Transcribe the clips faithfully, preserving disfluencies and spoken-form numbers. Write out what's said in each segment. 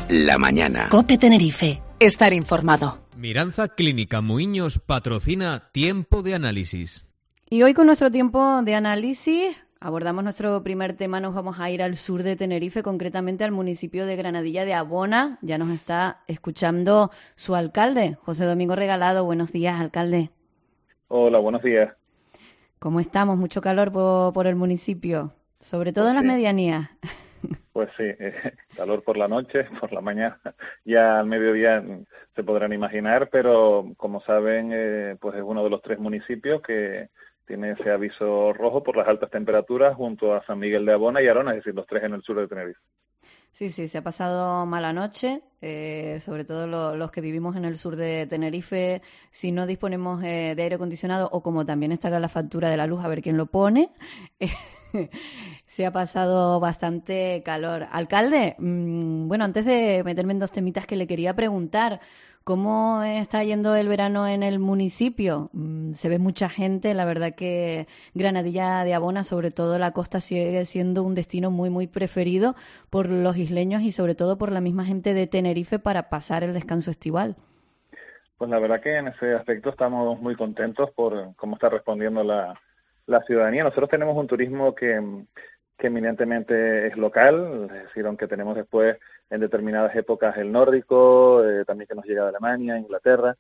la mañana. COPE Tenerife. Estar informado. Miranza Clínica Muiños patrocina Tiempo de Análisis. Y hoy con nuestro tiempo de análisis abordamos nuestro primer tema. Nos vamos a ir al sur de Tenerife, concretamente al municipio de Granadilla de Abona. Ya nos está escuchando su alcalde, José Domingo Regalado. Buenos días, alcalde. Hola, buenos días. ¿Cómo estamos? Mucho calor por, por el municipio, sobre todo Pues en las sí. medianías. Pues sí, eh, calor por la noche, por la mañana, ya al mediodía se podrán imaginar, pero como saben, eh, pues es uno de los tres municipios que tiene ese aviso rojo por las altas temperaturas junto a San Miguel de Abona y Arona, es decir, los tres en el sur de Tenerife. Sí, sí, se ha pasado mala noche, eh, sobre todo lo, los que vivimos en el sur de Tenerife. Si no disponemos eh, de aire acondicionado o como también está acá la factura de la luz, a ver quién lo pone, eh, se ha pasado bastante calor. Alcalde, mmm, bueno, antes de meterme en dos temitas que le quería preguntar, ¿cómo está yendo el verano en el municipio? Mm, se ve mucha gente, la verdad que Granadilla de Abona, sobre todo la costa, sigue siendo un destino muy, muy preferido por los isleños y sobre todo por la misma gente de Tenerife para pasar el descanso estival. Pues la verdad que en ese aspecto estamos muy contentos por cómo está respondiendo la, la ciudadanía. Nosotros tenemos un turismo que, que eminentemente es local, es decir, aunque tenemos después en determinadas épocas el nórdico, eh, también que nos llega de Alemania, Inglaterra,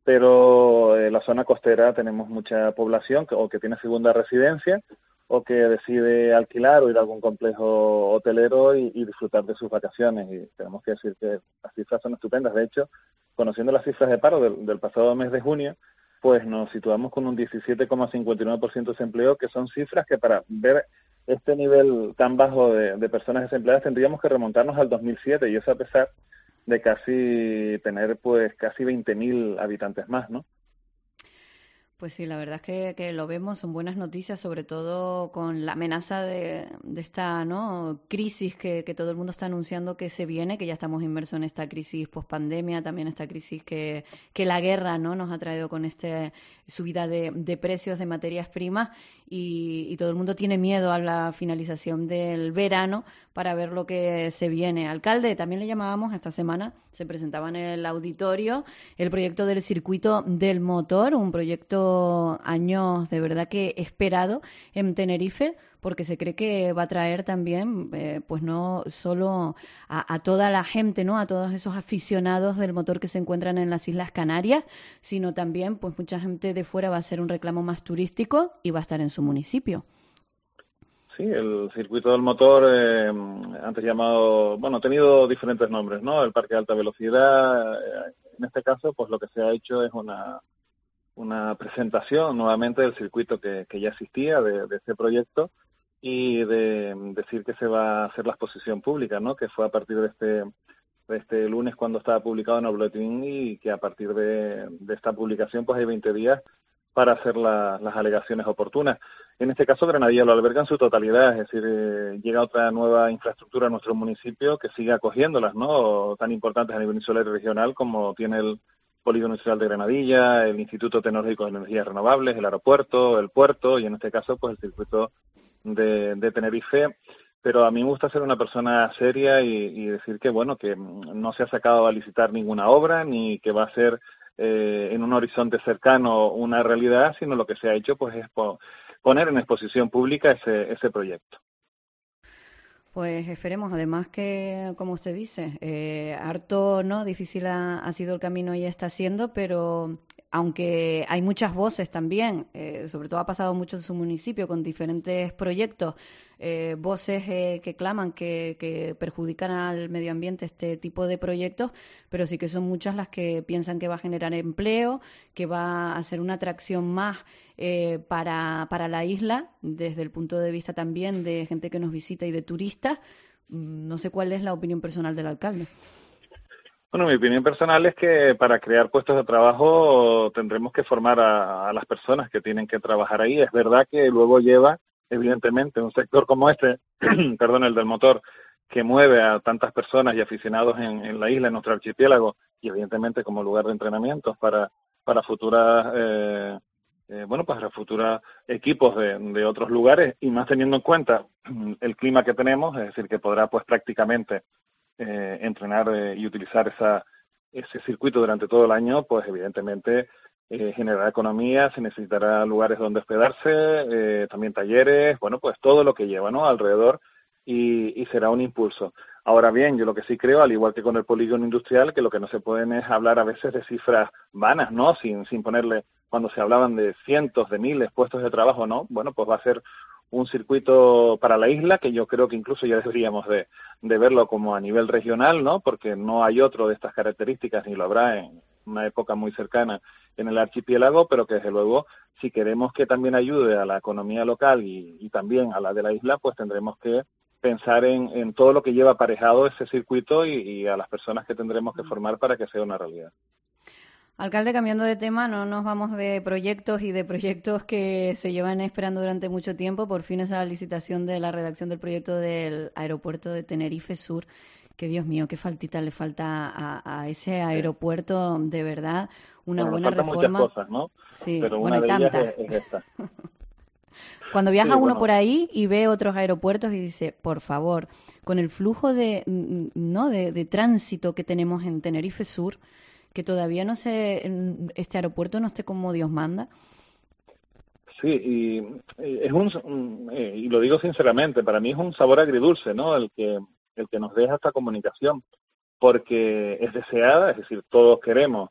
pero en la zona costera tenemos mucha población que, o que tiene segunda residencia o que decide alquilar o ir a algún complejo hotelero y, y disfrutar de sus vacaciones. Y tenemos que decir que las cifras son estupendas. De hecho, conociendo las cifras de paro del, del pasado mes de junio, pues nos situamos con un diecisiete coma cincuenta y nueve por ciento de desempleo, que son cifras que para ver este nivel tan bajo de, de personas desempleadas tendríamos que remontarnos al dos mil siete, y eso a pesar de casi tener pues casi veinte mil habitantes más, ¿no? Pues sí, la verdad es que, que lo vemos, son buenas noticias, sobre todo con la amenaza de, de esta ¿no? crisis que, que todo el mundo está anunciando que se viene, que ya estamos inmersos en esta crisis post-pandemia, también esta crisis que, que la guerra ¿no? nos ha traído con esta subida de, de precios de materias primas y, y todo el mundo tiene miedo a la finalización del verano para ver lo que se viene. Alcalde, también le llamábamos esta semana, se presentaba en el auditorio el proyecto del circuito del motor, un proyecto años de verdad que esperado en Tenerife, porque se cree que va a traer también, eh, pues no solo a, a toda la gente, ¿no? A todos esos aficionados del motor que se encuentran en las Islas Canarias, sino también, pues mucha gente de fuera va a ser un reclamo más turístico y va a estar en su municipio. Sí, el circuito del motor, eh, antes llamado, bueno, ha tenido diferentes nombres, ¿no? El parque de alta velocidad, eh, en este caso, pues lo que se ha hecho es una una presentación nuevamente del circuito que, que ya existía, de, de este proyecto, y de decir que se va a hacer la exposición pública, ¿no? Que fue a partir de este de este lunes cuando estaba publicado en el boletín, y que a partir de, de esta publicación pues hay veinte días para hacer la, las alegaciones oportunas. En este caso, Granadilla lo alberga en su totalidad, es decir, eh, llega otra nueva infraestructura a nuestro municipio que sigue acogiéndolas, ¿no? Tan importantes a nivel insular y regional como tiene el Polígono Industrial de Granadilla, el Instituto Tecnológico de Energías Renovables, el aeropuerto, el puerto y en este caso pues el circuito de, de Tenerife. Pero a mí me gusta ser una persona seria y, y decir que bueno, que no se ha sacado a licitar ninguna obra ni que va a ser eh, en un horizonte cercano una realidad, sino lo que se ha hecho pues es po- poner en exposición pública ese, ese proyecto. Pues esperemos, además que, como usted dice, eh, harto, ¿no? Difícil ha, ha sido el camino y está siendo, pero aunque hay muchas voces también, eh, sobre todo ha pasado mucho en su municipio con diferentes proyectos, eh, voces eh, que claman que, que perjudican al medio ambiente este tipo de proyectos, pero sí que son muchas las que piensan que va a generar empleo, que va a ser una atracción más eh, para, para la isla, desde el punto de vista también de gente que nos visita y de turistas. No sé cuál es la opinión personal del alcalde. Bueno, mi opinión personal es que para crear puestos de trabajo tendremos que formar a, a las personas que tienen que trabajar ahí. Es verdad que luego lleva, evidentemente, un sector como este, perdón, el del motor, que mueve a tantas personas y aficionados en, en la isla, en nuestro archipiélago, y evidentemente como lugar de entrenamientos para, para futuras, eh, eh, bueno, para futuros equipos de, de otros lugares, y más teniendo en cuenta el clima que tenemos, es decir, que podrá pues prácticamente eh, entrenar eh, y utilizar esa ese circuito durante todo el año, pues evidentemente eh, generará economía, se necesitará lugares donde hospedarse, eh, también talleres, bueno, pues todo lo que lleva, ¿no?, alrededor, y, y será un impulso. Ahora bien, yo lo que sí creo, al igual que con el polígono industrial, que lo que no se pueden es hablar a veces de cifras vanas, ¿no?, sin, sin ponerle, cuando se hablaban de cientos, de miles puestos de trabajo, ¿no?, bueno, pues va a ser un circuito para la isla, que yo creo que incluso ya deberíamos de, de verlo como a nivel regional, ¿no?, porque no hay otro de estas características, ni lo habrá en una época muy cercana en el archipiélago, pero que desde luego, si queremos que también ayude a la economía local y, y también a la de la isla, pues tendremos que pensar en, en todo lo que lleva aparejado ese circuito y, y a las personas que tendremos que formar para que sea una realidad. Alcalde, cambiando de tema, no nos vamos de proyectos y de proyectos que se llevan esperando durante mucho tiempo. Por fin esa licitación de la redacción del proyecto del aeropuerto de Tenerife Sur, que Dios mío, qué faltita le falta a, a ese aeropuerto, de verdad, una bueno, buena nos faltan reforma. Muchas cosas, ¿no? Sí, pero bueno, una y de ellas tantas. es, es esta. Cuando viaja sí, uno bueno. por ahí y ve otros aeropuertos y dice, por favor, con el flujo de, ¿no?, de, de tránsito que tenemos en Tenerife Sur, que todavía no sé, este aeropuerto no esté como Dios manda. Sí, y, y es un, y lo digo sinceramente, para mí es un sabor agridulce, ¿no?, el que el que nos deja esta comunicación, porque es deseada, es decir, todos queremos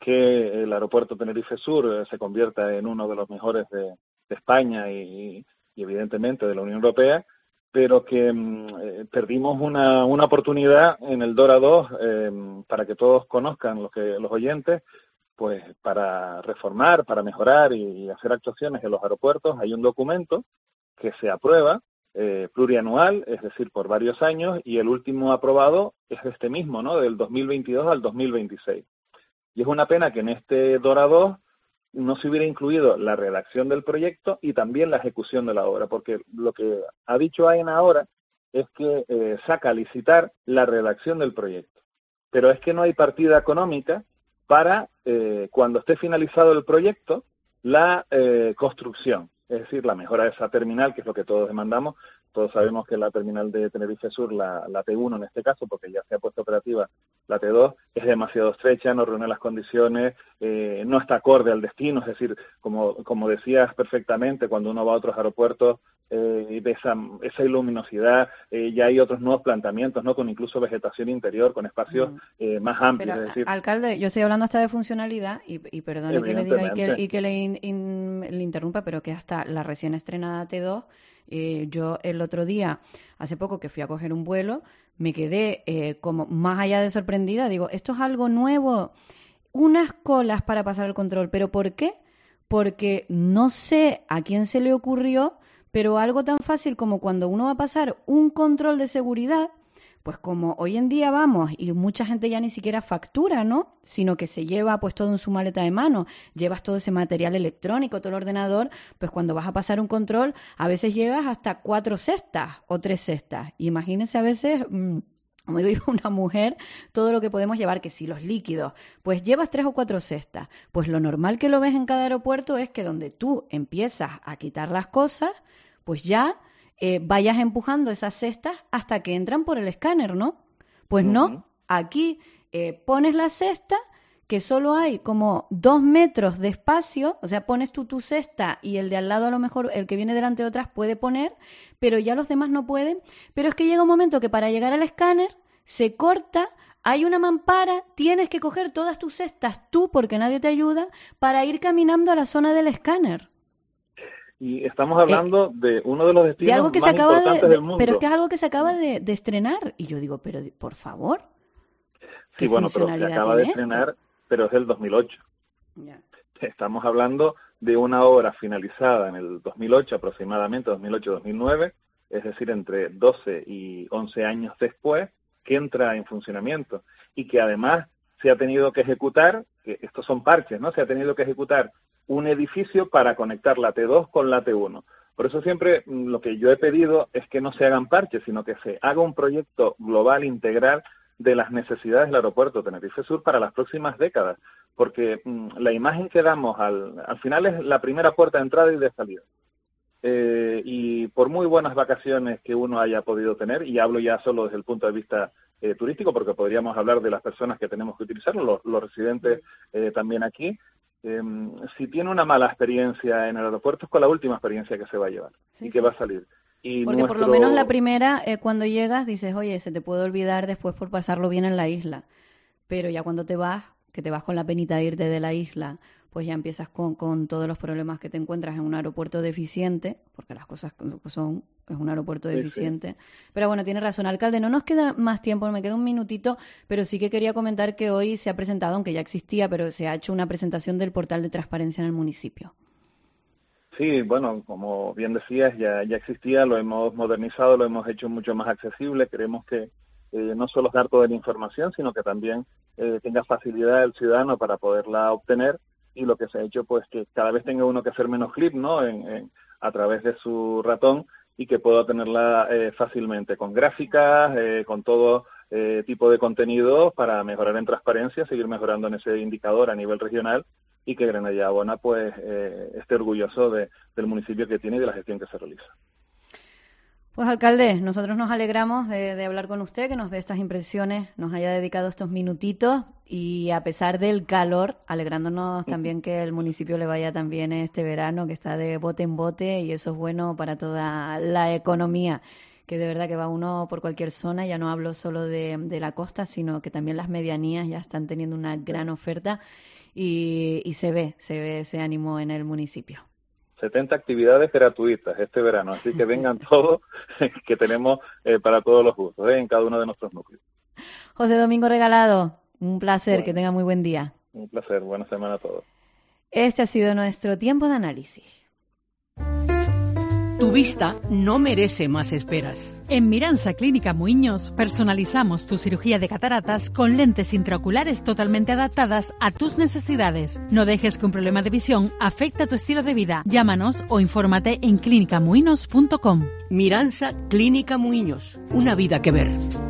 que el aeropuerto Tenerife Sur se convierta en uno de los mejores de, de España y, y evidentemente de la Unión Europea, pero que eh, perdimos una, una oportunidad en el Dora dos, eh, para que todos conozcan, los que los oyentes, pues para reformar, para mejorar y, y hacer actuaciones en los aeropuertos. Hay un documento que se aprueba eh, plurianual, es decir, por varios años, y el último aprobado es este mismo, ¿no?, del dos mil veintidós al dos mil veintiséis. Y es una pena que en este Dora dos no se hubiera incluido la redacción del proyecto y también la ejecución de la obra, porque lo que ha dicho AENA ahora es que eh, saca a licitar la redacción del proyecto. Pero es que no hay partida económica para, eh, cuando esté finalizado el proyecto, la eh, construcción, es decir, la mejora de esa terminal, que es lo que todos demandamos. Todos sabemos que la terminal de Tenerife Sur, la, la T uno en este caso, porque ya se ha puesto operativa la T dos, es demasiado estrecha, no reúne las condiciones, eh, no está acorde al destino, es decir, como, como decías perfectamente, cuando uno va a otros aeropuertos eh, y ve esa, esa iluminosidad, eh, ya hay otros nuevos planteamientos, ¿no?, con incluso vegetación interior, con espacios eh, más amplios. Pero, es decir, alcalde, yo estoy hablando hasta de funcionalidad y, y perdone que le diga y que, y que le, in, in, le interrumpa, pero que hasta la recién estrenada T dos, eh, yo el otro día, hace poco que fui a coger un vuelo, me quedé eh, como más allá de sorprendida. Digo, esto es algo nuevo, unas colas para pasar el control. ¿Pero por qué? Porque no sé a quién se le ocurrió, pero algo tan fácil como cuando uno va a pasar un control de seguridad, pues como hoy en día vamos y mucha gente ya ni siquiera factura, ¿no?, sino que se lleva pues todo en su maleta de mano, llevas todo ese material electrónico, todo el ordenador, pues cuando vas a pasar un control a veces llevas hasta cuatro cestas o tres cestas. Imagínense a veces, mmm, como digo, una mujer, todo lo que podemos llevar, que si los líquidos, pues llevas tres o cuatro cestas. Pues lo normal que lo ves en cada aeropuerto es que donde tú empiezas a quitar las cosas, pues ya Eh, vayas empujando esas cestas hasta que entran por el escáner, ¿no? Pues uh-huh. no, aquí eh, pones la cesta, que solo hay como dos metros de espacio, o sea, pones tú tu cesta y el de al lado, a lo mejor el que viene delante de otras puede poner, pero ya los demás no pueden. Pero es que llega un momento que para llegar al escáner se corta, hay una mampara, tienes que coger todas tus cestas tú, porque nadie te ayuda, para ir caminando a la zona del escáner. Y estamos hablando eh, de uno de los destinos de algo que más se acaba importantes de, de, del mundo. Pero es que es algo que se acaba de, de estrenar. Y yo digo, pero por favor, ¿qué sí, bueno, pero se acaba de estrenar, esto? Pero es del dos mil ocho. Yeah. Estamos hablando de una obra finalizada en el dos mil ocho aproximadamente, dos mil ocho dos mil nueve, es decir, entre doce y once años después, que entra en funcionamiento. Y que además se ha tenido que ejecutar, que estos son parches, ¿no? Se ha tenido que ejecutar un edificio para conectar la T dos con la T uno. Por eso siempre lo que yo he pedido es que no se hagan parches, sino que se haga un proyecto global, integral, de las necesidades del aeropuerto Tenerife Sur para las próximas décadas, porque mmm, la imagen que damos al, al final es la primera puerta de entrada y de salida. Eh, y por muy buenas vacaciones que uno haya podido tener, y hablo ya solo desde el punto de vista eh, turístico, porque podríamos hablar de las personas que tenemos que utilizarlo, los, los residentes eh, también aquí. Eh, si tiene una mala experiencia en el aeropuerto, es con la última experiencia que se va a llevar sí, y que sí. va a salir. Y porque nuestro... por lo menos la primera, eh, cuando llegas, dices, oye, se te puede olvidar después por pasarlo bien en la isla. Pero ya cuando te vas, que te vas con la penita de irte de la isla, pues ya empiezas con, con todos los problemas que te encuentras en un aeropuerto deficiente, porque las cosas son, es un aeropuerto sí, deficiente. Sí. Pero bueno, tiene razón, alcalde, no nos queda más tiempo, me queda un minutito, pero sí que quería comentar que hoy se ha presentado, aunque ya existía, pero se ha hecho una presentación del portal de transparencia en el municipio. Sí, bueno, como bien decías, ya, ya existía, lo hemos modernizado, lo hemos hecho mucho más accesible, queremos que eh, no solo dar toda la información, sino que también eh, tenga facilidad el ciudadano para poderla obtener. Y lo que se ha hecho, pues, que cada vez tenga uno que hacer menos clic, ¿no?, en, en, a través de su ratón y que pueda tenerla eh, fácilmente, con gráficas, eh, con todo eh, tipo de contenido para mejorar en transparencia, seguir mejorando en ese indicador a nivel regional y que Granadilla Abona, pues, eh, esté orgulloso de, del municipio que tiene y de la gestión que se realiza. Pues, alcalde, nosotros nos alegramos de, de hablar con usted, que nos dé estas impresiones, nos haya dedicado estos minutitos y a pesar del calor, alegrándonos también que el municipio le vaya también este verano, que está de bote en bote y eso es bueno para toda la economía, que de verdad que va uno por cualquier zona, ya no hablo solo de, de la costa, sino que también las medianías ya están teniendo una gran oferta y, y se ve, se ve ese ánimo en el municipio. setenta actividades gratuitas este verano, así que vengan todos, que tenemos eh, para todos los gustos, ¿eh? en cada uno de nuestros núcleos. José Domingo Regalado, un placer, bueno, que tenga muy buen día. Un placer, buena semana a todos. Este ha sido nuestro tiempo de análisis. Tu vista no merece más esperas. En Miransa Clínica Muiños personalizamos tu cirugía de cataratas con lentes intraoculares totalmente adaptadas a tus necesidades. No dejes que un problema de visión afecte a tu estilo de vida. Llámanos o infórmate en clínica muiños punto com. Miransa Clínica Muiños, una vida que ver.